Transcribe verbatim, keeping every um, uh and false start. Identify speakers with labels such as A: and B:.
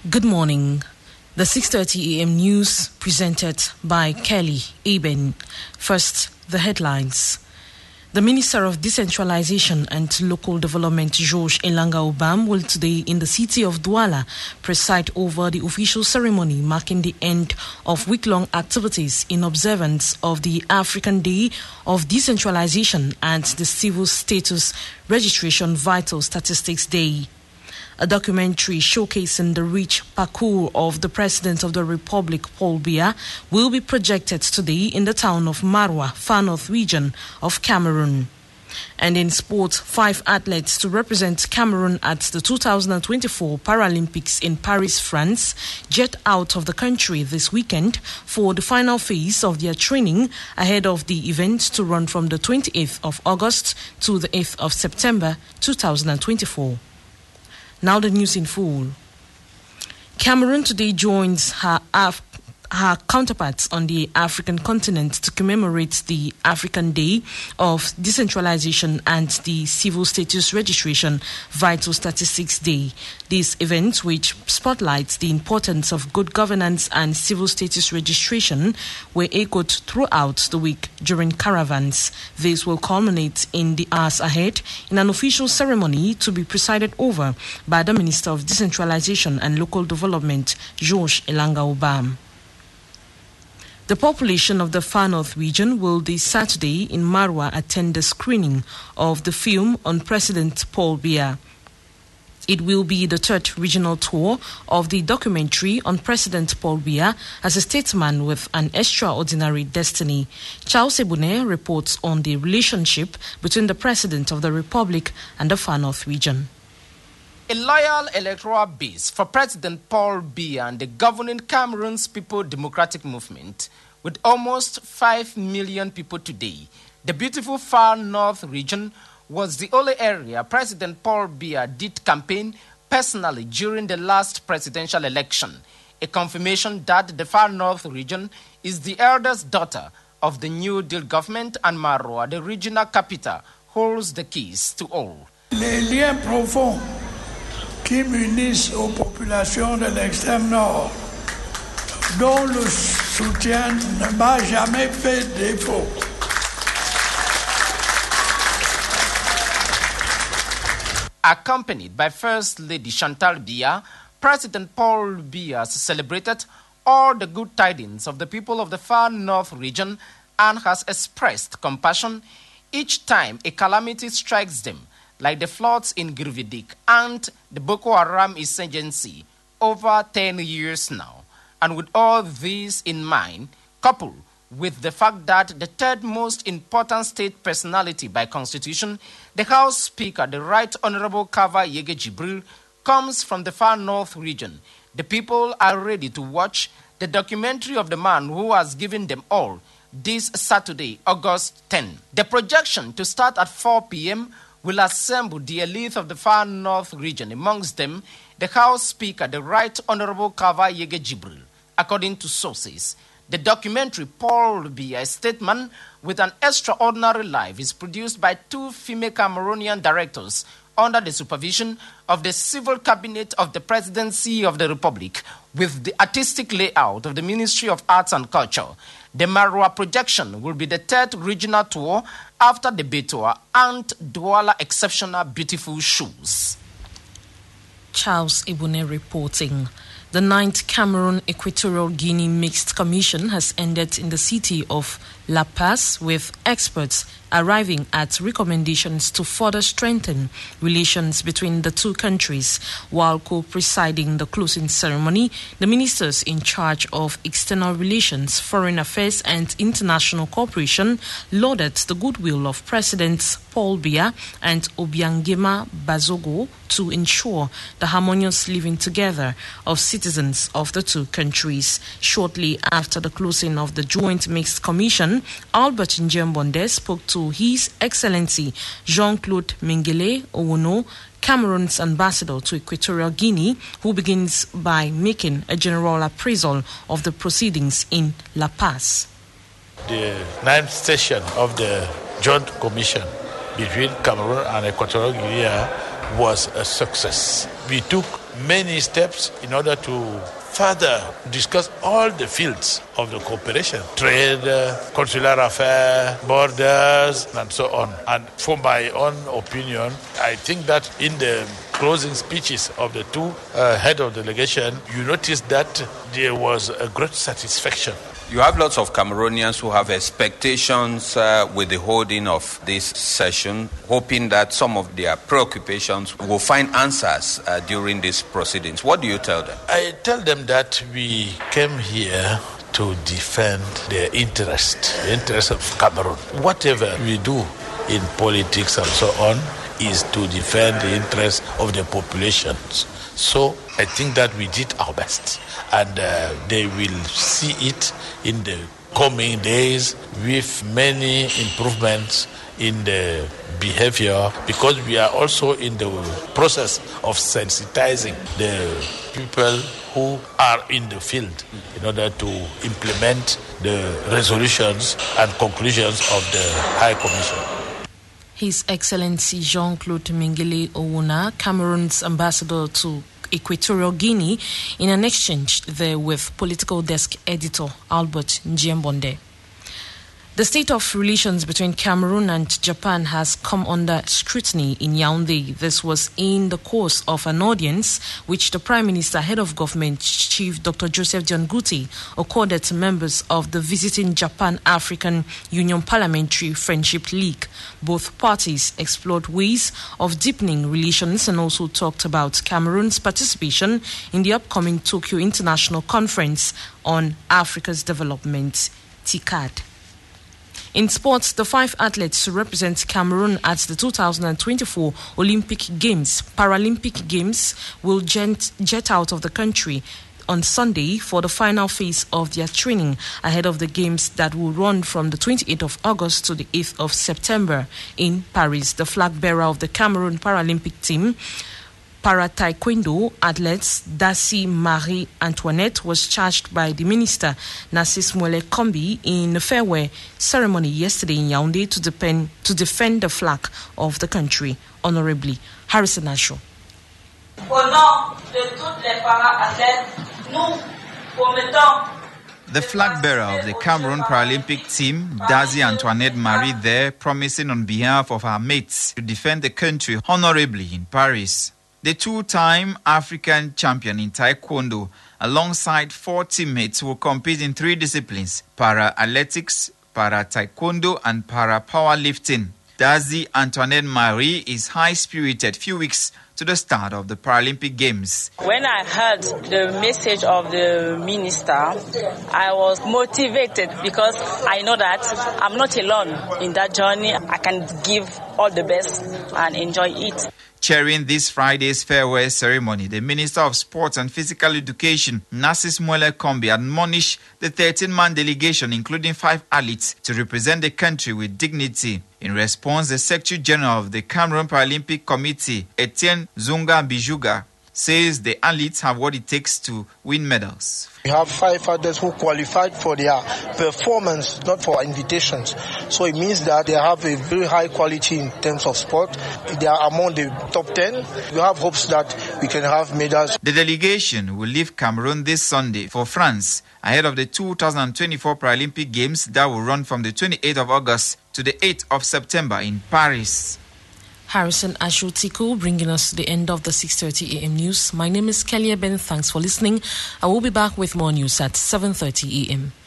A: Good morning. The six thirty a m news presented by Kelly Eben. First, the headlines. The Minister of Decentralization and Local Development, George Elanga Obam, will today in the city of Douala preside over the official ceremony marking the end of week-long activities in observance of the African Day of Decentralization and the Civil Status Registration Vital Statistics Day. A documentary showcasing the rich parcours of the President of the Republic, Paul Biya, will be projected today in the town of Marwa, Far North region of Cameroon. And in sport, five athletes to represent Cameroon at the two thousand twenty-four Paralympics in Paris, France, jet out of the country this weekend for the final phase of their training ahead of the event to run from the twenty-eighth of August to the eighth of September two thousand twenty-four. Now the news in full. Cameroon today joins her Af- her counterparts on the African continent to commemorate the African Day of Decentralization and the Civil Status Registration Vital Statistics Day. This event, which spotlights the importance of good governance and civil status registration, were echoed throughout the week during caravans. This will culminate in the hours ahead in an official ceremony to be presided over by the Minister of Decentralization and Local Development, George Elanga Obam. The population of the Far North region will this Saturday in Marwa attend the screening of the film on President Paul Biya. It will be the third regional tour of the documentary on President Paul Biya as a statesman with an extraordinary destiny. Charles Ebune reports on the relationship between the President of the Republic and the Far North region.
B: A loyal electoral base for President Paul Biya and the governing Cameroon's People Democratic Movement, with almost five million people today. The beautiful Far North region was the only area President Paul Biya did campaign personally during the last presidential election, a confirmation that the Far North region is the eldest daughter of the New Deal government, and Marwa, the regional capital, holds the keys to all.
C: Les liens profonds qui m'unissent aux populations de l'extrême nord, dont le soutien ne m'a jamais fait défaut.
B: Accompanied by First Lady Chantal Biya, President Paul Biya celebrated all the good tidings of the people of the Far North region and has expressed compassion each time a calamity strikes them, like the floods in Girvidik and the Boko Haram insurgency over ten years now. And with all this in mind, coupled with the fact that the third most important state personality by constitution, the House Speaker, the Right Honorable Kava Yege Jibril, comes from the Far North region, the people are ready to watch the documentary of the man who has given them all this Saturday, August tenth. The projection to start at four p.m. will assemble the elite of the Far North region, amongst them the House Speaker, the Right Honorable Kava Yege Jibril. According to sources, the documentary Paul Biya, a statesman with an extraordinary life, is produced by two female Cameroonian directors under the supervision of the Civil Cabinet of the Presidency of the Republic, with the artistic layout of the Ministry of Arts and Culture. The Marwa projection will be the third regional tour after the Betoa and Douala Exceptional Beautiful Shoes.
A: Charles Ibune reporting. The ninth Cameroon Equatorial Guinea Mixed Commission has ended in the city of La Paz, with experts arriving at recommendations to further strengthen relations between the two countries. While co-presiding the closing ceremony, the ministers in charge of external relations, foreign affairs and international cooperation lauded the goodwill of Presidents Paul Biya and Obiangema Bazogo to ensure the harmonious living together of citizens of the two countries. Shortly after the closing of the Joint Mixed Commission, Albert Njembonde spoke to His Excellency Jean-Claude Mengele Owono, Cameroon's ambassador to Equatorial Guinea, who begins by making a general appraisal of the proceedings in La Paz.
D: The ninth session of the Joint Commission between Cameroon and Equatorial Guinea was a success. We took many steps in order to further discuss all the fields of the cooperation, trade, uh, consular affairs, borders, and so on. And for my own opinion, I think that in the closing speeches of the two uh, head of delegation, you notice that there was a great satisfaction.
E: You have lots of Cameroonians who have expectations uh, with the holding of this session, hoping that some of their preoccupations will find answers uh, during these proceedings. What do you tell them?
D: I tell them that we came here to defend their interest, the interest of Cameroon. Whatever we do in politics and so on is to defend the interest of the populations. So I think that we did our best, and uh, they will see it in the coming days with many improvements in the behavior, because we are also in the process of sensitizing the people who are in the field in order to implement the resolutions and conclusions of the High Commission.
A: His Excellency Jean-Claude Mingele Owoona, Cameroon's ambassador to Equatorial Guinea, in an exchange there with political desk editor Albert Njiembonde. The state of relations between Cameroon and Japan has come under scrutiny in Yaoundé. This was in the course of an audience which the Prime Minister, Head of Government, Chief Doctor Joseph Dion Ngouti, accorded to members of the visiting Japan-African Union Parliamentary Friendship League. Both parties explored ways of deepening relations and also talked about Cameroon's participation in the upcoming Tokyo International Conference on Africa's Development, T I C A D. In sports, the five athletes who represent Cameroon at the two thousand twenty-four Olympic Games, Paralympic Games will jet, jet out of the country on Sunday for the final phase of their training ahead of the Games that will run from the twenty-eighth of August to the eighth of September in Paris. The flag bearer of the Cameroon Paralympic team, Para-Taekwondo athletes Daci Marie-Antoinette, was charged by the minister Narcisse Mwele Kombi in a farewell ceremony yesterday in Yaoundé to, depend, to defend the flag of the country honorably. Harrison Asho.
F: Au nom de toutes les para-athlètes, nous promettons.
G: The flag bearer of the Cameroon Paralympic team, Daci Antoinette Marie, there promising on behalf of her mates to defend the country honorably in Paris. The two-time African champion in Taekwondo, alongside four teammates, will compete in three disciplines: para-athletics, para-taekwondo, and para-powerlifting. Daci Antoinette Marie is high-spirited few weeks to the start of the Paralympic Games.
F: When I heard the message of the minister, I was motivated because I know that I'm not alone in that journey. I can give all the best and enjoy it.
G: Chairing this Friday's farewell ceremony, the Minister of Sports and Physical Education, Narcisse Mwele Kombi, admonished the thirteen-man delegation, including five athletes, to represent the country with dignity. In response, the Secretary General of the Cameroon Paralympic Committee, Etienne Zunga Bijuga, says the athletes have what it takes to win medals.
H: We have five others who qualified for their performance, not for invitations. So it means that they have a very high quality in terms of sport. They are among the top ten. We have hopes that we can have medals.
G: The delegation will leave Cameroon this Sunday for France ahead of the two thousand twenty-four Paralympic Games that will run from the twenty-eighth of August to the eighth of September in Paris.
A: Harrison Ashotiku bringing us to the end of the six thirty a m news. My name is Kelly Eben. Thanks for listening. I will be back with more news at seven thirty a m